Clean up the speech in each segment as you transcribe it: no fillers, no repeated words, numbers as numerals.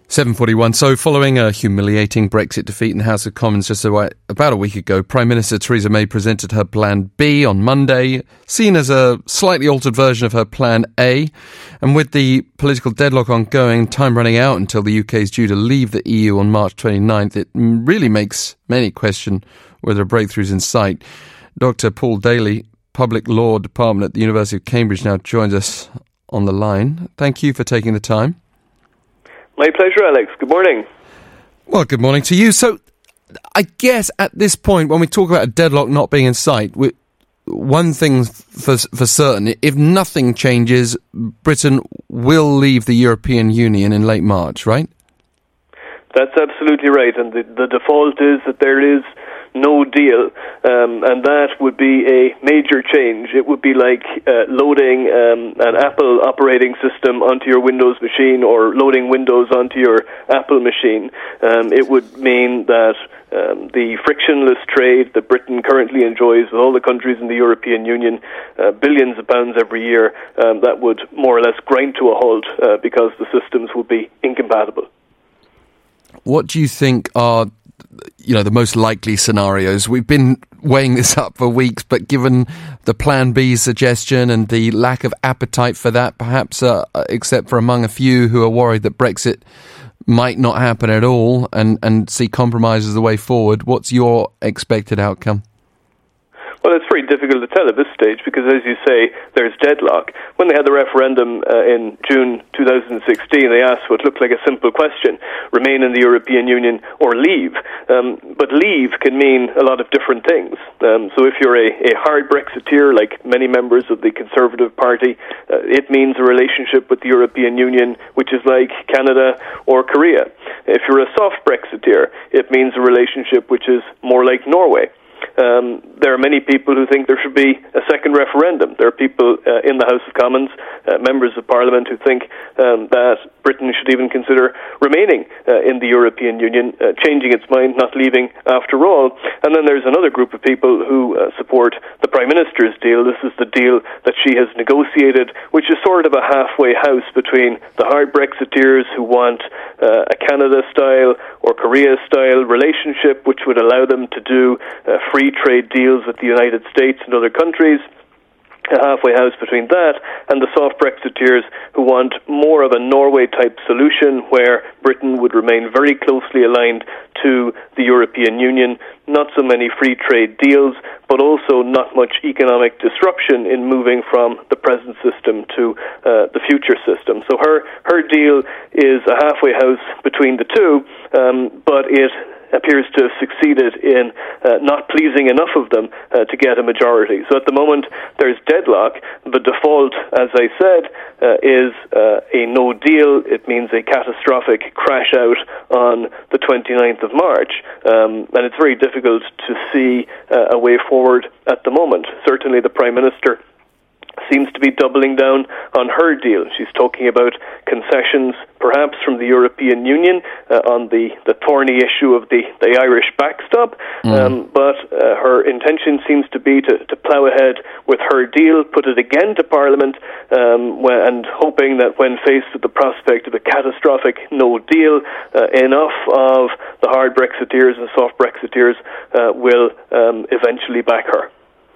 7:41. So following a humiliating Brexit defeat in the House of Commons just about a week ago, Prime Minister Theresa May presented her Plan B on Monday, seen as a slightly altered version of her Plan A. And with the political deadlock ongoing, time running out until the UK is due to leave the EU on March 29th, it really makes many question whether a breakthrough is in sight. Dr. Paul Daly, Public Law Department at the University of Cambridge, now joins us on the line. Thank you for taking the time. My pleasure, Alex. Good morning. Well, good morning to you. So, I guess at this point, when we talk about a deadlock not being in sight, one thing for certain, if nothing changes, Britain will leave the European Union in late March, right? That's absolutely right. And the default is that there is no deal, and that would be a major change. It would be like loading an Apple operating system onto your Windows machine or loading Windows onto your Apple machine. It would mean that the frictionless trade that Britain currently enjoys with all the countries in the European Union, billions of pounds every year, that would more or less grind to a halt because the systems would be incompatible. What do you think are the most likely scenarios? We've been weighing this up for weeks, but given the Plan B suggestion and the lack of appetite for that, perhaps except for among a few who are worried that Brexit might not happen at all and see compromise as the way forward, what's your expected outcome? Well, it's very difficult to tell at this stage because, as you say, there's deadlock. When they had the referendum in June 2016, they asked what looked like a simple question: remain in the European Union or leave. But leave can mean a lot of different things. So if you're a hard Brexiteer, like many members of the Conservative Party, it means a relationship with the European Union, which is like Canada or Korea. If you're a soft Brexiteer, it means a relationship which is more like Norway. There are many people who think there should be a second referendum. There are people in the House of Commons, members of Parliament, who think that Britain should even consider remaining in the European Union, changing its mind, not leaving after all. And then there's another group of people who support the Prime Minister's deal. This is the deal that she has negotiated, which is sort of a halfway house between the hard Brexiteers who want a Canada-style or Korea-style relationship, which would allow them to do free trade deals with the United States and other countries, a halfway house between that and the soft Brexiteers who want more of a Norway-type solution where Britain would remain very closely aligned to the European Union, not so many free trade deals, but also not much economic disruption in moving from the present system to the future system. So her deal is a halfway house between the two, but it appears to have succeeded in not pleasing enough of them to get a majority. So at the moment, there's deadlock. The default, as I said, is a no deal. It means a catastrophic crash out on the 29th of March. And it's very difficult to see a way forward at the moment. Certainly the Prime Minister seems to be doubling down on her deal. She's talking about concessions, perhaps from the European Union, on the thorny issue of the Irish backstop. But her intention seems to be to plough ahead with her deal, put it again to Parliament, and hoping that when faced with the prospect of a catastrophic no deal, enough of the hard Brexiteers and soft Brexiteers will eventually back her.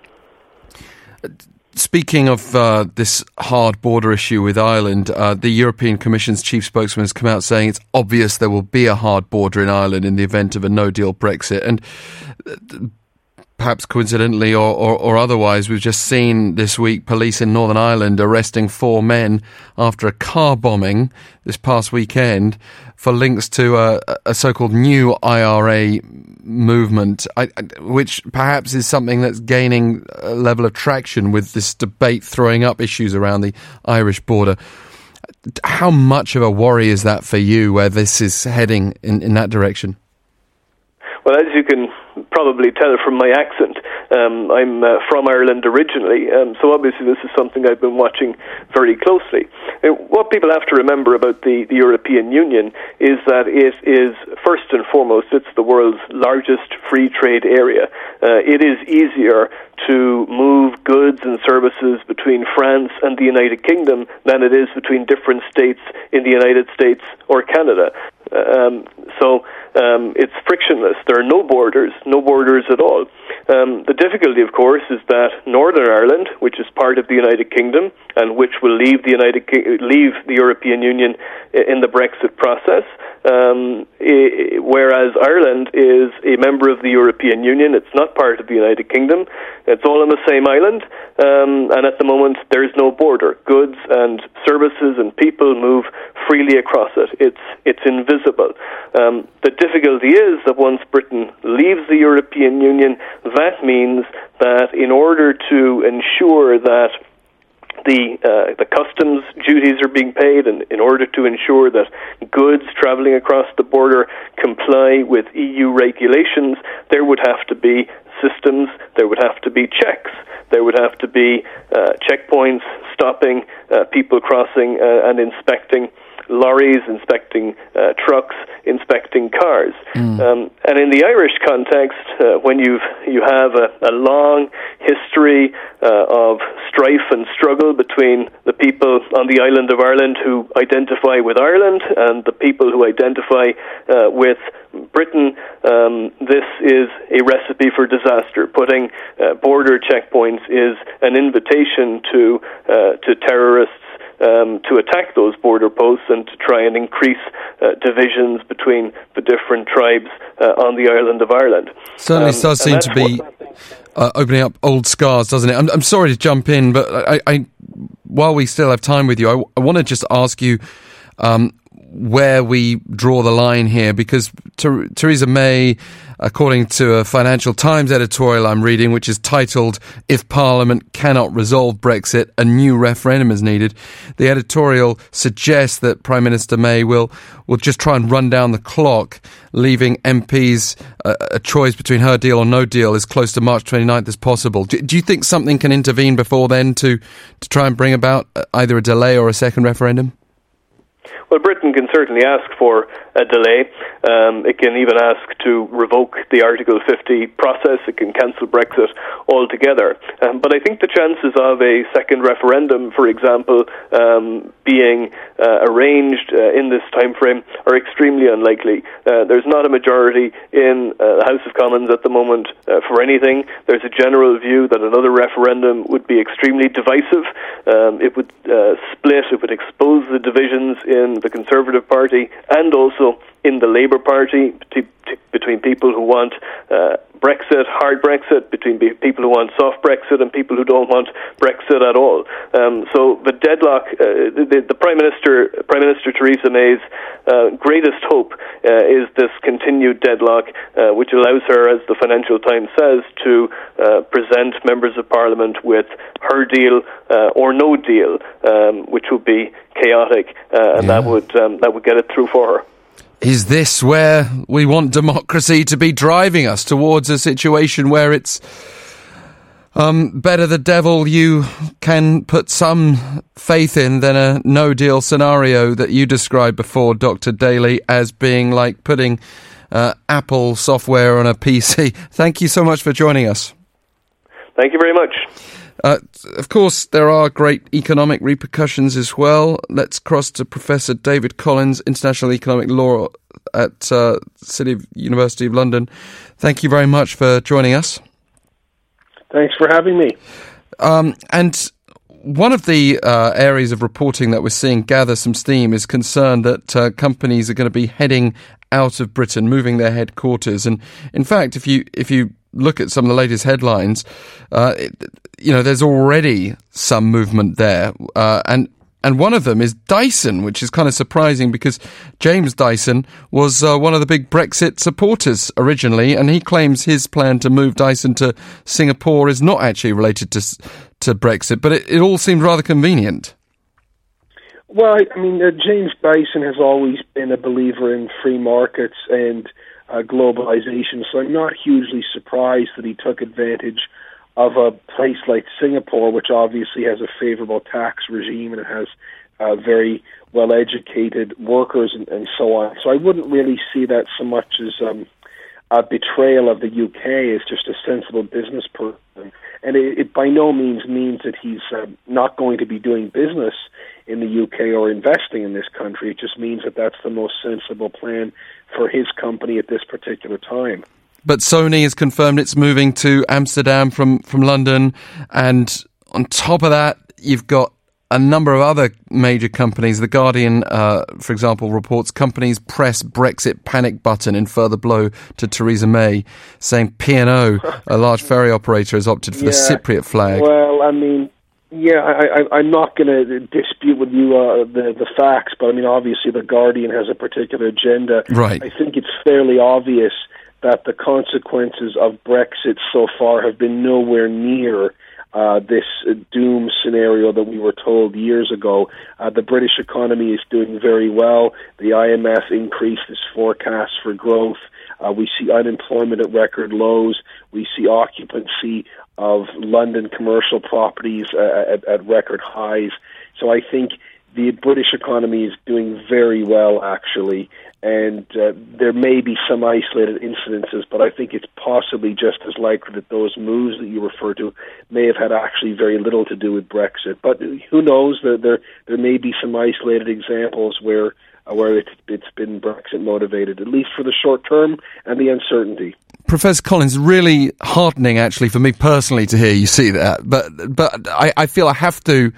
Speaking of this hard border issue with Ireland, the European Commission's chief spokesman has come out saying it's obvious there will be a hard border in Ireland in the event of a no-deal Brexit. And perhaps coincidentally or otherwise, we've just seen this week police in Northern Ireland arresting 4 men after a car bombing this past weekend for links to a so-called new IRA movement, which perhaps is something that's gaining a level of traction with this debate throwing up issues around the Irish border. How much of a worry is that for you, where this is heading in that direction? Well, as you can probably tell from my accent, I'm from Ireland originally, so obviously this is something I've been watching very closely. What people have to remember about the European Union is that it is, first and foremost, it's the world's largest free trade area. It is easier to move goods and services between France and the United Kingdom than it is between different states in the United States or Canada. It's frictionless. There are no borders at all. The difficulty, of course, is that Northern Ireland, which is part of the United Kingdom and which will leave the European Union in the Brexit process, whereas Ireland is a member of the European Union, it's not part of the United Kingdom. It's all on the same island, and at the moment there is no border. Goods and services and people move freely across it. It's invisible. The difficulty is that once Britain leaves the European Union, that means that in order to ensure that the customs duties are being paid, and in order to ensure that goods travelling across the border comply with EU regulations, there would have to be systems, there would have to be checks, there would have to be checkpoints stopping people crossing and inspecting lorries, inspecting trucks, inspecting cars. And in the Irish context, when you have a long history of strife and struggle between the people on the island of Ireland who identify with Ireland and the people who identify with Britain, this is a recipe for disaster. Putting border checkpoints is an invitation to terrorists to attack those border posts and to try and increase divisions between the different tribes on the island of Ireland. Certainly does seem to be opening up old scars, doesn't it? I'm sorry to jump in, but I while we still have time with you, I want to just ask you where we draw the line here, because Theresa May, according to a Financial Times editorial I'm reading, which is titled "If Parliament Cannot Resolve Brexit, a New Referendum is Needed," the editorial suggests that Prime Minister May will just try and run down the clock, leaving MPs a choice between her deal or no deal as close to March 29th as possible. Do you think something can intervene before then to try and bring about either a delay or a second referendum? Well, Britain can certainly ask for a delay. It can even ask to revoke the Article 50 process. It can cancel Brexit altogether. But I think the chances of a second referendum, for example, being arranged in this time frame are extremely unlikely. There's not a majority in the House of Commons at the moment for anything. There's a general view that another referendum would be extremely divisive. It would split, it would expose the divisions in the Conservative Party and also in the Labour Party, between people who want Brexit, hard Brexit, between people who want soft Brexit and people who don't want Brexit at all. So the deadlock, the Prime Minister Theresa May's greatest hope is this continued deadlock, which allows her, as the Financial Times says, to present members of Parliament with her deal or no deal, which would be chaotic, and that would get it through for her. Is this where we want democracy to be driving us, towards a situation where it's better the devil you can put some faith in than a no-deal scenario that you described before, Dr. Daly, as being like putting Apple software on a PC? Thank you so much for joining us. Thank you very much. Of course, there are great economic repercussions as well. Let's cross to Professor David Collins, International Economic Law at University of London. Thank you very much for joining us. Thanks for having me. And one of the areas of reporting that we're seeing gather some steam is concern that companies are going to be heading out of Britain, moving their headquarters. And in fact, if you look at some of the latest headlines, there's already some movement there. And one of them is Dyson, which is kind of surprising because James Dyson was one of the big Brexit supporters originally, and he claims his plan to move Dyson to Singapore is not actually related to Brexit, but it all seems rather convenient. Well, I mean, James Dyson has always been a believer in free markets and globalization, so I'm not hugely surprised that he took advantage of a place like Singapore, which obviously has a favorable tax regime and it has very well-educated workers and so on. So I wouldn't really see that so much as a betrayal of the UK. As just a sensible business person. And it by no means that he's not going to be doing business in the UK or investing in this country. It just means that that's the most sensible plan for his company at this particular time. But Sony has confirmed it's moving to Amsterdam from London, and on top of that, you've got a number of other major companies. The Guardian, for example, reports companies press Brexit panic button in further blow to Theresa May, saying P&O, a large ferry operator, has opted for the Cypriot flag. Well, I mean, I'm not going to dispute with you the facts, but I mean, obviously the Guardian has a particular agenda. Right. I think it's fairly obvious that the consequences of Brexit so far have been nowhere near this doom scenario that we were told years ago. The British economy is doing very well. The IMF increased its forecast for growth. We see unemployment at record lows. We see occupancy of London commercial properties at record highs. So I think the British economy is doing very well, actually, and there may be some isolated incidences, but I think it's possibly just as likely that those moves that you refer to may have had actually very little to do with Brexit. But who knows? There may be some isolated examples where it's been Brexit motivated, at least for the short term and the uncertainty. Professor Collins, really heartening actually for me personally to hear you see that, but I feel I have to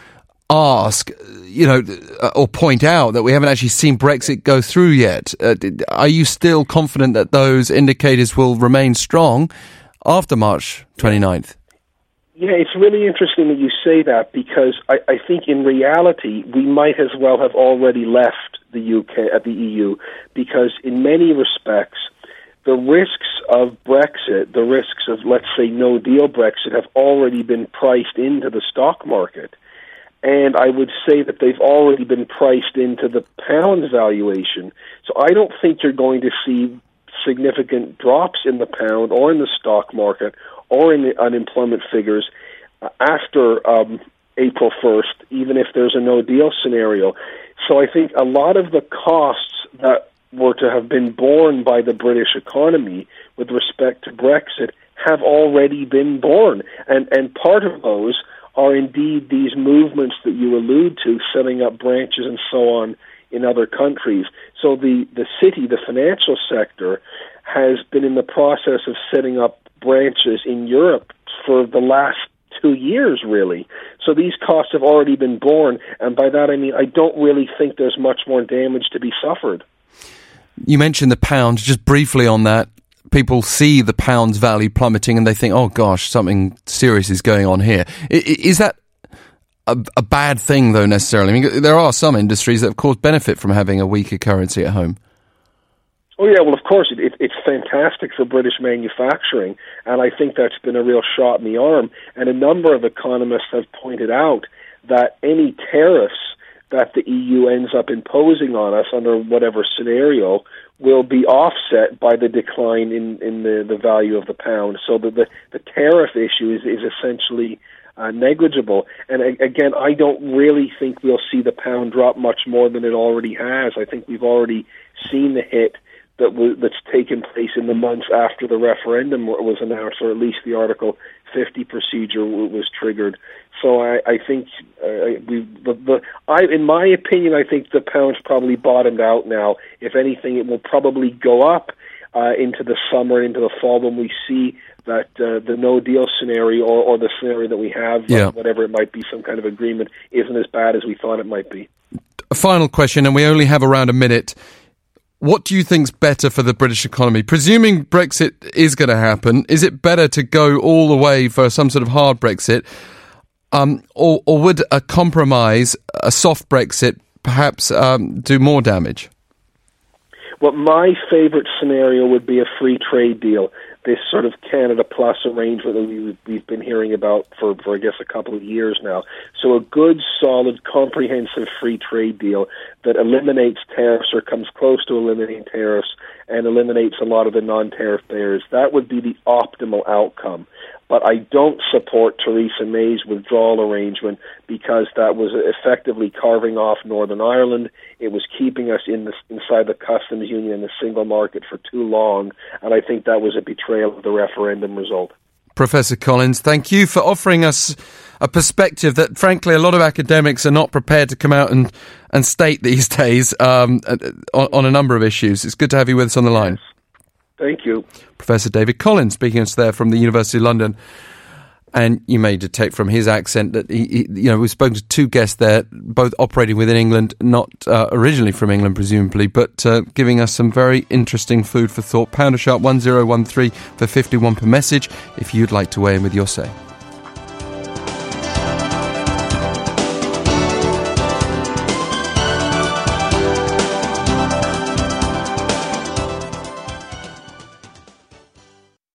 ask, or point out that we haven't actually seen Brexit go through yet. Are you still confident that those indicators will remain strong after March 29th? Yeah, it's really interesting that you say that, because I think in reality we might as well have already left the UK, the EU, because in many respects the risks of Brexit, the risks of, let's say, no-deal Brexit, have already been priced into the stock market. And I would say that they've already been priced into the pound's valuation. So I don't think you're going to see significant drops in the pound or in the stock market or in the unemployment figures after April 1st, even if there's a no-deal scenario. So I think a lot of the costs that were to have been borne by the British economy with respect to Brexit have already been borne. And part of those are indeed these movements that you allude to, setting up branches and so on in other countries. So the city, the financial sector, has been in the process of setting up branches in Europe for the last 2 years, really. So these costs have already been borne, and by that I mean I don't really think there's much more damage to be suffered. You mentioned the pound, just briefly on that. People see the pound's value plummeting and they think, oh gosh, something serious is going on here. Is that a bad thing, though, necessarily? I mean, there are some industries that, of course, benefit from having a weaker currency at home. Oh, yeah, well, of course, it's fantastic for British manufacturing, and I think that's been a real shot in the arm. And a number of economists have pointed out that any tariffs that the EU ends up imposing on us under whatever scenario will be offset by the decline in the value of the pound. So the tariff issue is essentially negligible. And again, I don't really think we'll see the pound drop much more than it already has. I think we've already seen the hit that's taken place in the months after the referendum was announced, or at least the Article 50 procedure was triggered. So I think in my opinion, I think the pound's probably bottomed out now. If anything, it will probably go up into the summer, into the fall, when we see that the no-deal scenario or the scenario that we have, whatever it might be, some kind of agreement, isn't as bad as we thought it might be. A final question, and we only have around a minute. What do you think's better for the British economy? Presuming Brexit is going to happen, is it better to go all the way for some sort of hard Brexit, or would a compromise, a soft Brexit, perhaps do more damage? Well, my favourite scenario would be a free trade deal, this sort of Canada Plus arrangement that we've been hearing about for I guess, a couple of years now. So a good, solid, comprehensive free trade deal that eliminates tariffs or comes close to eliminating tariffs and eliminates a lot of the non-tariff barriers. That would be the optimal outcome. But I don't support Theresa May's withdrawal arrangement because that was effectively carving off Northern Ireland. It was keeping us inside the customs union and the single market for too long, and I think that was a betrayal of the referendum result. Professor Collins, thank you for offering us a perspective that, frankly, a lot of academics are not prepared to come out and state these days on a number of issues. It's good to have you with us on the line. Thank you. Professor David Collins, speaking to us there from the University of London. And you may detect from his accent that we've spoken to two guests there, both operating within England, not originally from England, presumably, but giving us some very interesting food for thought. #1013 for 51 per message if you'd like to weigh in with your say.